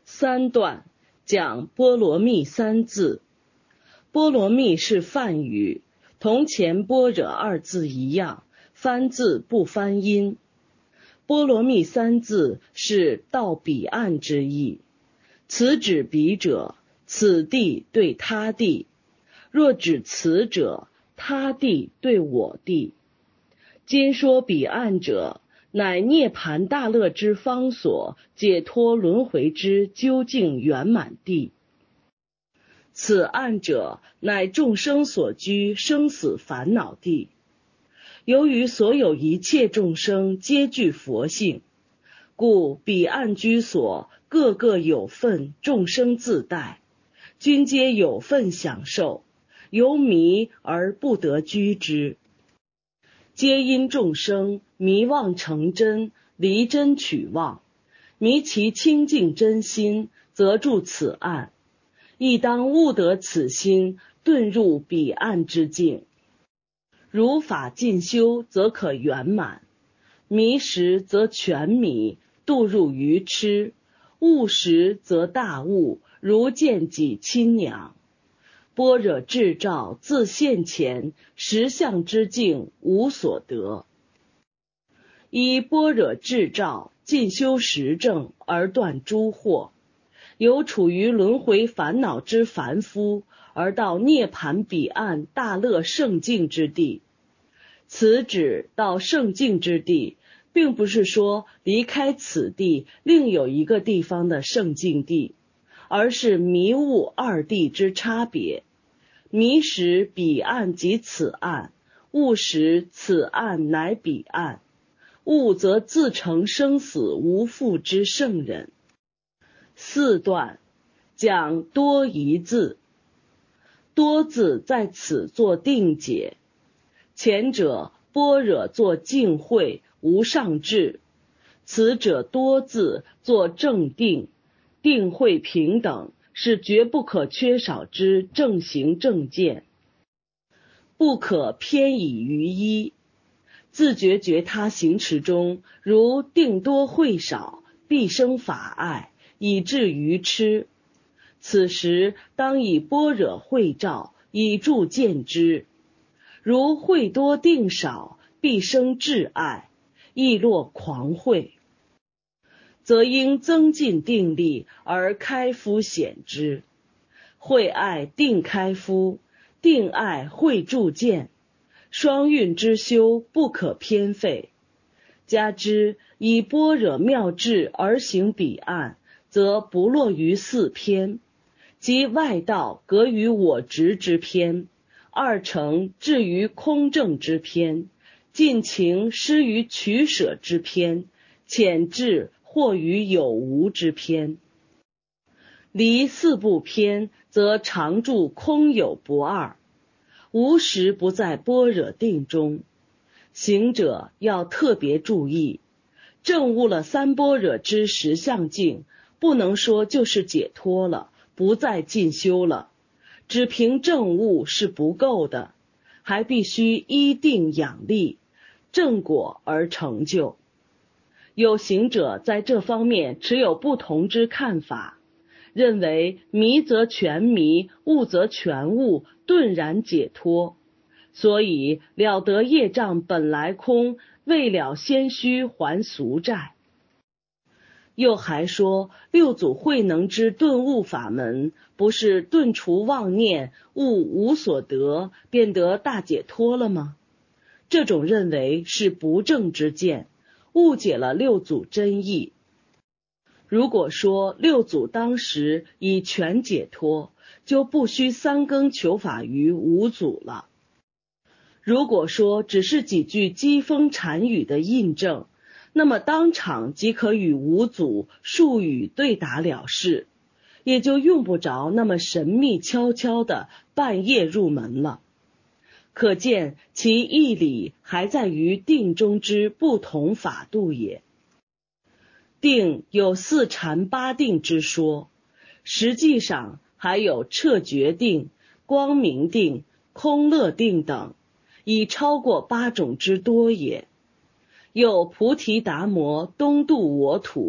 三段讲波罗蜜三字。波罗蜜是梵语，同前般若二字一样，翻字不翻音。波罗蜜三字是到彼岸之意，此指彼者，此地对他地；若指此者，他地对我地。今说彼岸者，乃涅盘大乐之方所，解脱轮回之究竟圆满地。此岸者，乃众生所居生死烦恼地。由于所有一切众生皆具佛性，故彼岸居所个个有份，众生自带，均皆有份享受，由迷而不得居之。皆因众生迷妄成真，离真取妄，迷其清净真心，则住此岸。亦当悟得此心，遁入彼岸之境。如法进修，则可圆满；迷时则全迷，堕入愚痴；悟时则大悟，如见己亲娘。般若智照自现前，实相之境无所得。依般若智照，进修实证，而断诸惑。由处于轮回烦恼之凡夫，而到涅盘彼岸大乐圣境之地。此指到圣境之地，并不是说离开此地另有一个地方的圣境地，而是迷悟二地之差别。迷时彼岸即此岸，悟时此岸乃彼岸。悟则自成生死无复之圣人。四段讲多一字。多字在此作定解。前者般若作净慧无上智，此者多字作正定，定慧平等，是绝不可缺少之正行正见，不可偏倚于一。自觉觉他行持中，如定多慧少，必生法爱，以至愚痴。此时当以般若慧照，以助见之。如慧多定少，必生智爱，亦落狂慧，则应增进定力，而开敷显之。慧爱定开敷，定爱慧助见，双运之修不可偏废。加之以般若妙智而行彼岸，则不落于四偏，即外道隔于我执之偏，二乘至于空正之偏，尽情失于取舍之偏，浅智或于有无之偏。离四不偏，则常住空有不二，无时不在般若定中。行者要特别注意，证悟了三般若之实相境，不能说就是解脱了，不再进修了，只凭证悟是不够的，还必须依定养力，正果而成就。有行者在这方面持有不同之看法，认为迷则全迷，悟则全悟，顿然解脱，所以了得业障本来空，未了先须还俗债。又还说六祖慧能之顿悟法门，不是顿除妄念，悟无所得，便得大解脱了吗？这种认为是不正之见，误解了六祖真意。如果说六祖当时已全解脱，就不需三更求法于五祖了。如果说只是几句机锋禅语的印证，那么当场即可与五祖数语对答了事，也就用不着那么神秘悄悄的半夜入门了。可见其义理还在于定中之不同法度也。定有四禅八定之说，实际上还有彻觉定、光明定、空乐定等，已超过8种之多也。有菩提达摩东渡我土，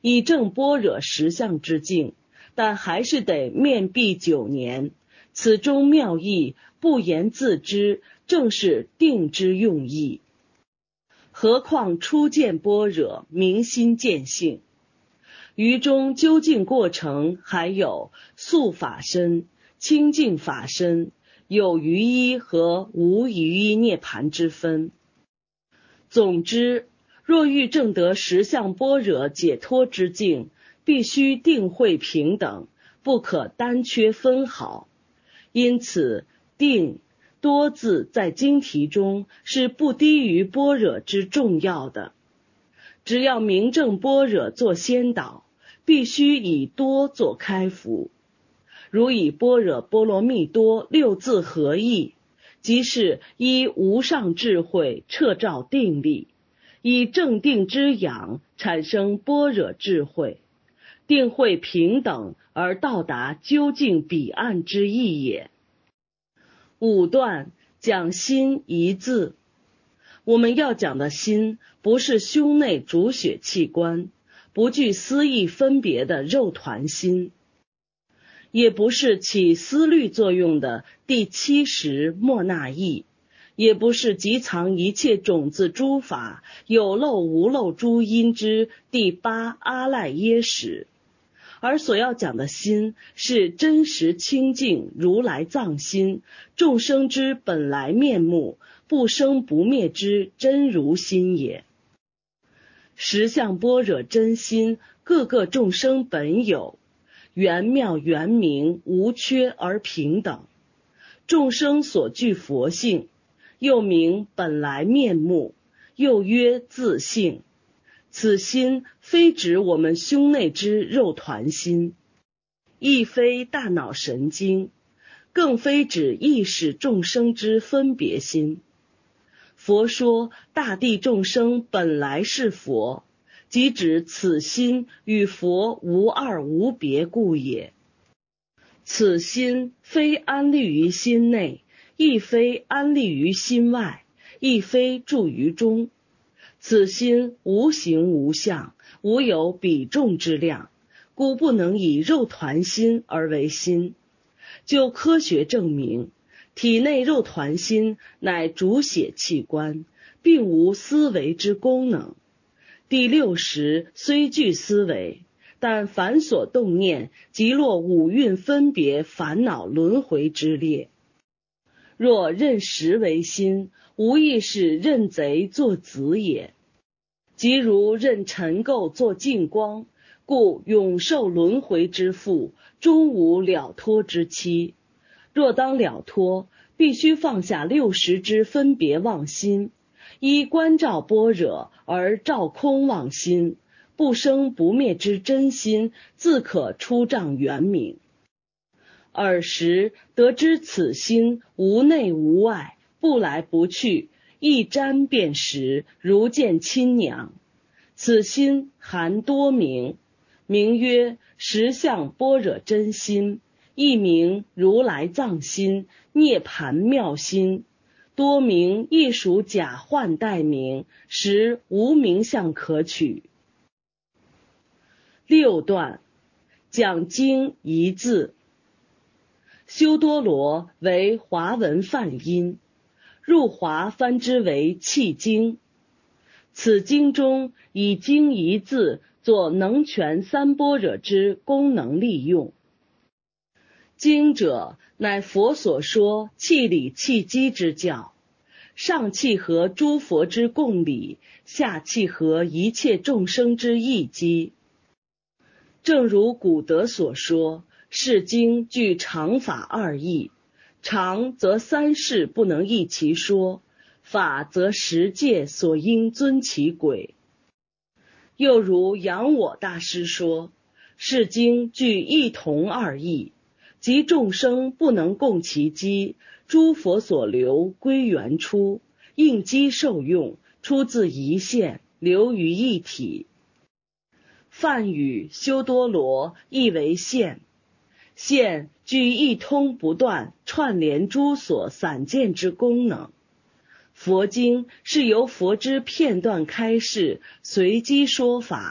以证般若实相之境，但还是得面壁9年，此中妙义不言自知，正是定之用意。何况初见般若，明心见性，于中究竟过程还有素法身、清净法身、有余一和无余一涅盘之分。总之，若欲证得实相般若解脱之境，必须定慧平等，不可单缺分毫。因此，定多字在经题中是不低于般若之重要的。只要明证般若做先导，必须以多做开符。如以般若波罗蜜多6字合意，即是依无上智慧彻照定力，以正定之养产生般若智慧，定慧平等而到达究竟彼岸之意也。5段讲心一字。我们要讲的心，不是胸内主血器官，不具思意分别的肉团心，也不是起思虑作用的第70莫那意，也不是集藏一切种子诸法有漏无漏诸因之第8阿赖耶识，而所要讲的心是真实清净如来藏心，众生之本来面目，不生不灭之真如心也。实相般若真心，各个众生本有，圆妙圆明，无缺而平等。众生所具佛性，又名本来面目，又曰自性。此心非指我们胸内之肉团心，亦非大脑神经，更非指意识众生之分别心。佛说大地众生本来是佛，即指此心与佛无二无别故也。此心非安立于心内，亦非安立于心外，亦非住于中。此心无形无相，无有比重之量，故不能以肉团心而为心。就科学证明，体内肉团心乃主血器官，并无思维之功能。第60虽具思维，但凡所动念，即落五蕴分别烦恼轮回之列。若认实为心，无异是认贼作子也。即如认尘垢作净光，故永受轮回之负，终无了脱之期。若当了脱，必须放下60之分别妄心，依观照般若而照空妄心，不生不灭之真心，自可出障圆明。尔时得知此心无内无外，不来不去，一沾便实，如见亲娘。此心含多名，名曰实相般若真心，亦名如来藏心、涅盘妙心。多名亦属假幻代名，实无名相可取。6段讲经一字。修多罗为华文梵音，入华翻之为契经。此经中以经一字作能全三般若之功能利用。经者乃佛所说契理契机之教，上契合诸佛之共理，下契合一切众生之义机。正如古德所说，是经具常法2义，常则三世不能一其说，法则十界所应遵其轨。又如扬我大师说，是经具一同2义，即众生不能共其机，诸佛所留归原初，应机受用，出自一线，流于一体。梵语修多罗意为线，线具一通不断串联诸所散见之功能。佛经是由佛之片段开示，随机说法，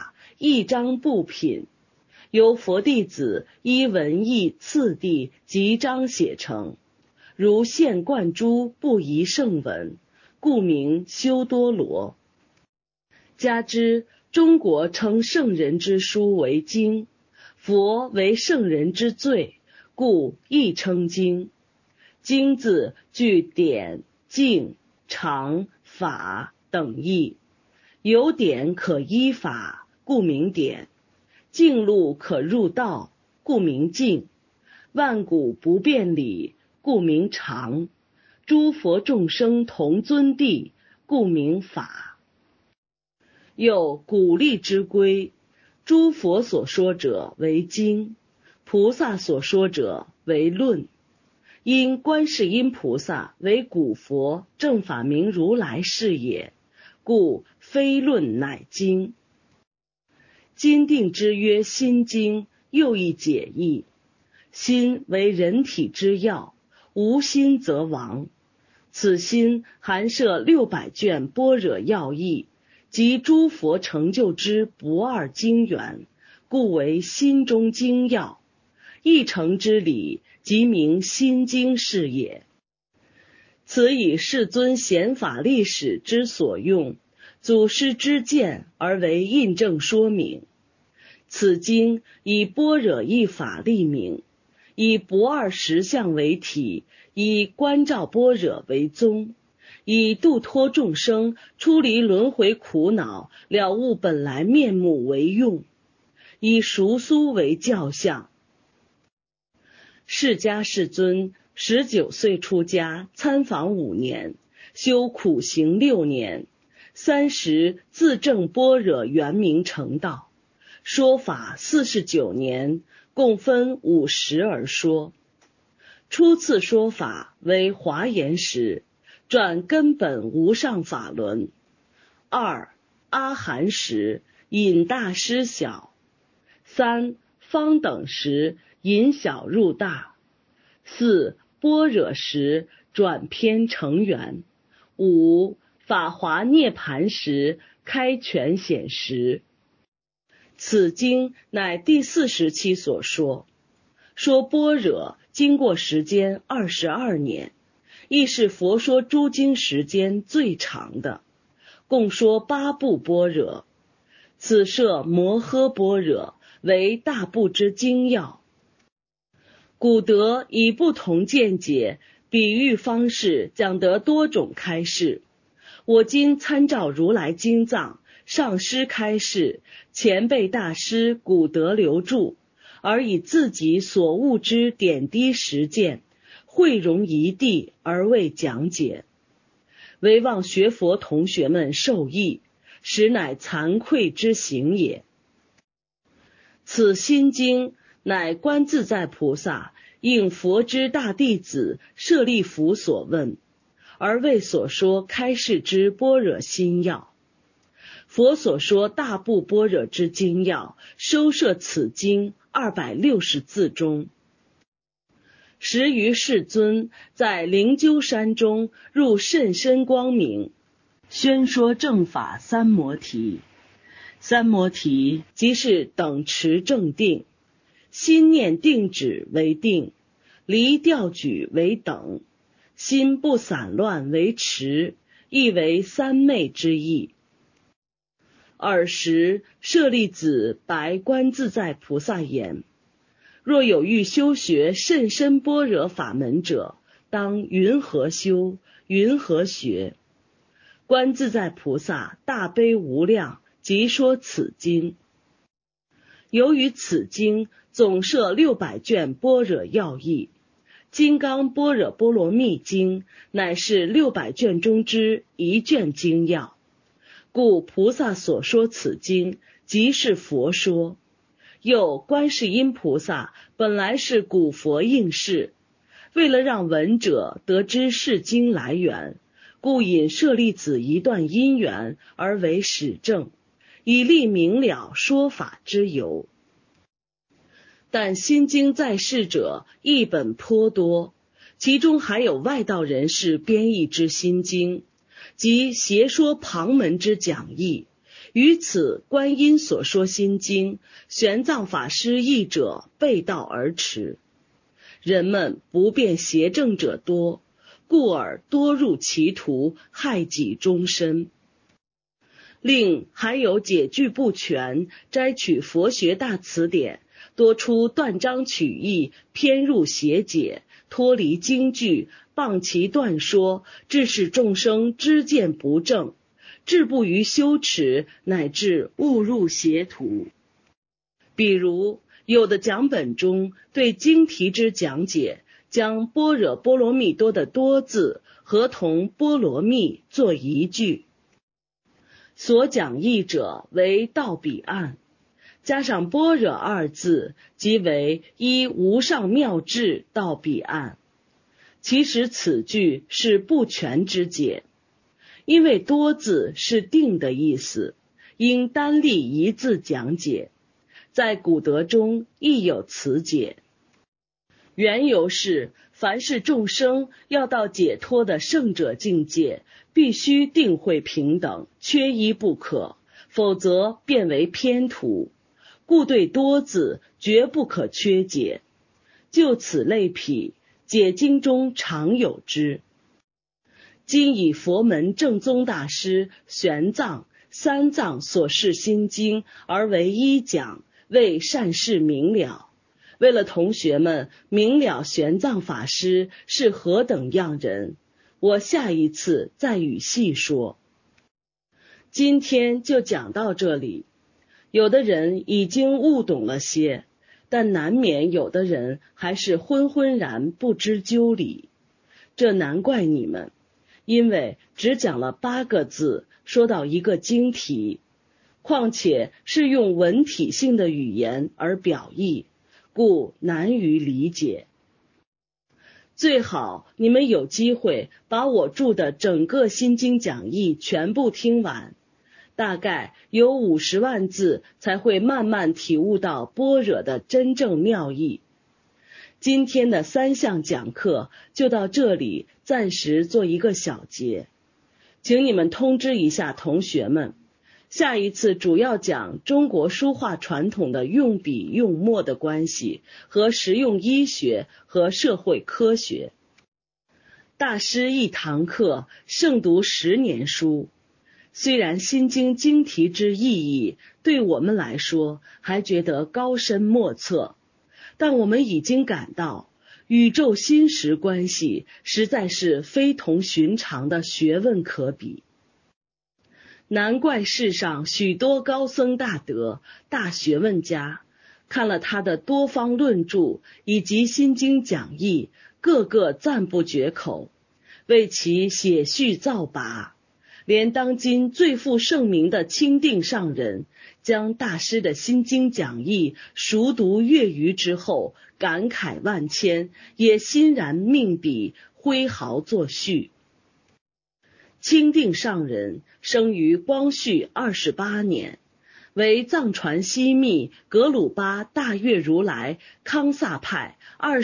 一章部品，由佛弟子依文义次第集章写成，如现贯珠不移圣文，故名修多罗。加之中国称圣人之书为经，佛为圣人之最，故亦称经。经字具典、径、常、法等义，有典可依法，故名典；径路可入道，故名径；万古不变理，故名常；诸佛众生同尊谛，故名法。又古立之规，诸佛所说者为经，菩萨所说者为论。因观世音菩萨为古佛正法明如来是也，故非论乃经。今定之曰心经，又一解义。心为人体之要，无心则亡。此心含摄600卷般若要义，及诸佛成就之不二经源，故为心中经要。一成之理，即名心经是也。此以世尊显法历史之所用，祖师之见而为印证说明。此经以般若一法立名，以不二实相为体，以观照般若为宗，以度脱众生出离轮回苦恼，了悟本来面目为用，以熟苏为教相。释迦世尊19岁出家，参访5年，修苦行6年，30自证般若圆明成道，说法49年，共分5时而说。初次说法为华严时，转根本无上法轮。2阿含时，引大师小。3方等时，引小入大。4般若时，转偏成圆。5法华涅盘时，开权显实。此经乃第40期所说，说般若经过时间22年，亦是佛说诸经时间最长的，共说8部般若。此摄摩诃般若为大部之精要。古德以不同见解、比喻方式讲得多种开示。我今参照如来经藏、上师开示、前辈大师古德留著，而以自己所悟之点滴实践，汇融一地而为讲解，唯望学佛同学们受益，实乃惭愧之行也。此心经乃观自在菩萨应佛之大弟子舍利弗所问，而为所说开示之般若心要。佛所说大部般若之精要，收摄此经260字中。时于世尊在灵鹫山中入甚深光明，宣说正法三摩提。三摩提即是等持正定，心念定止为定，离调举为等，心不散乱为持，亦为三昧之意。尔时舍利子白观自在菩萨言：若有欲修学甚深般若法门者，当云何修，云何学？观自在菩萨大悲无量，即说此经。由于此经总摄600卷般若要义，金刚般若波罗蜜经乃是600卷中之一卷经要，故菩萨所说此经即是佛说。又观世音菩萨本来是古佛应世，为了让闻者得知是经来源，故引舍利子一段因缘而为始证，以利明了说法之由。但心经在世者译本颇多，其中还有外道人士编译之心经，即邪说旁门之讲义， 与此观音所说心经，玄奘法师译者背道而驰。人们不辨邪正者多，故而多入歧途，害己终身。另还有解句不全，摘取佛学大辞典，多出断章取义，偏入邪解，脱离经句，谤其断说，致使众生知见不正，至不于羞耻，乃至误入邪途。比如有的讲本中对经题之讲解，将般若波罗蜜多的多字合同波罗蜜作一句，所讲义者为到彼岸，加上般若二字，即为依无上妙智到彼岸。其实此句是不全之解，因为多字是定的意思，应单立一字讲解，在古德中亦有此解。缘由是，凡是众生要到解脱的圣者境界，必须定慧平等，缺一不可，否则变为偏途，故对多字绝不可缺解。就此类癖，解经中常有之。今以佛门正宗大师玄奘、三藏所释心经而为一讲，为善事明了。为了同学们明了玄奘法师是何等样人，我下一次再与细说。今天就讲到这里。有的人已经悟懂了些，但难免有的人还是浑浑然不知究理。这难怪你们，因为只讲了8个字，说到一个经题，况且是用文体性的语言而表意，故难于理解。最好你们有机会把我著的整个心经讲义全部听完，大概有50万字才会慢慢体悟到般若的真正妙意。今天的3项讲课就到这里，暂时做一个小结。请你们通知一下同学们，下一次主要讲中国书画传统的用笔用墨的关系和实用医学和社会科学。大师一堂课胜读10年书，虽然心经经题之意义对我们来说还觉得高深莫测，但我们已经感到宇宙心识关系实在是非同寻常的学问可比。难怪世上许多高僧大德、大学问家看了他的多方论著以及心经讲义，个个赞不绝口，为其写序造跋。连当今最负盛名的钦定上人，将大师的心经讲义熟读阅余之后，感慨万千，也欣然命笔挥毫作序。钦定上人生于光绪28年，为藏传西密格鲁巴大月如来康萨派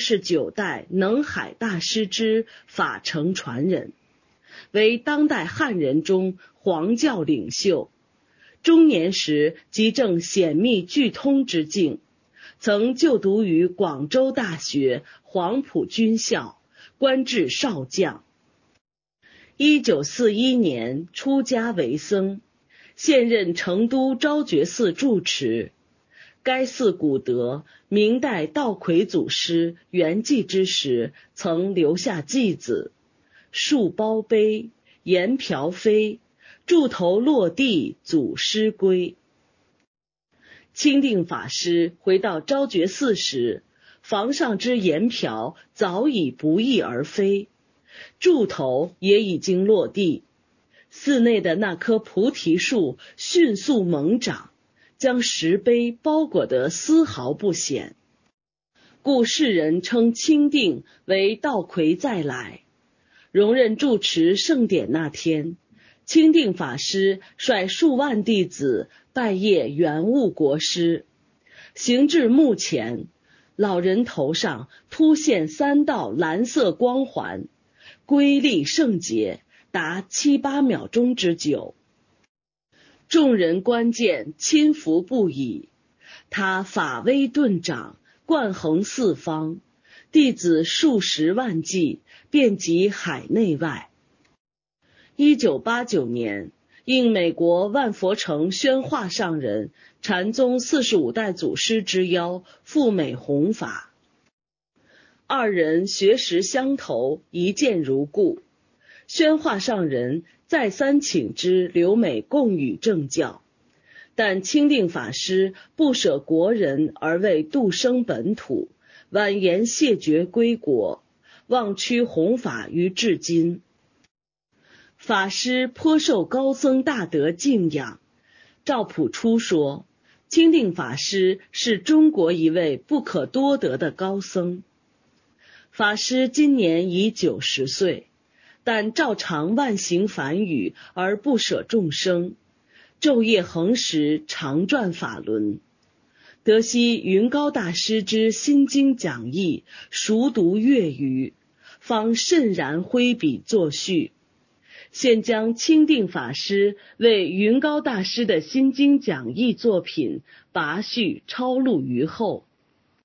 29代能海大师之法承传人，为当代汉人中黄教领袖。中年时即正显密俱通之境，曾就读于广州大学黄埔军校，官至少将。1941年出家为僧，现任成都昭觉寺住持。该寺古德明代道魁祖师圆寂之时，曾留下偈子：树包碑，言瓢飞，柱头落地祖师归。钦定法师回到昭觉寺时，房上之言瓢早已不翼而飞，柱头也已经落地，寺内的那棵菩提树迅速猛长，将石碑包裹得丝毫不显，故世人称钦定为道魁再来。荣任住持盛典那天，钦定法师率数万弟子拜谒圆悟国师，行至墓前，老人头上突现3道蓝色光环，瑰丽圣洁，达7、8秒钟之久。 众人观见，亲服不已。他法威顿长，贯横四方，弟子数十万计，遍及海内外。1989年，应美国万佛城宣化上人禅宗45代祖师之邀，赴美弘法。二人学识相投，一见如故。宣化上人再三请之留美共语正教，但清定法师不舍国人而为度生本土，婉言谢绝归国，望屈弘法于至今。法师颇受高僧大德敬仰。赵朴初说，清定法师是中国一位不可多得的高僧。法师今年已90岁，但照常万行梵语而不舍众生，昼夜恒时，常转法轮。得悉云高大师之心经讲义，熟读阅语，方慎然挥笔作序。现将清定法师为云高大师的心经讲义作品拔序抄录于后。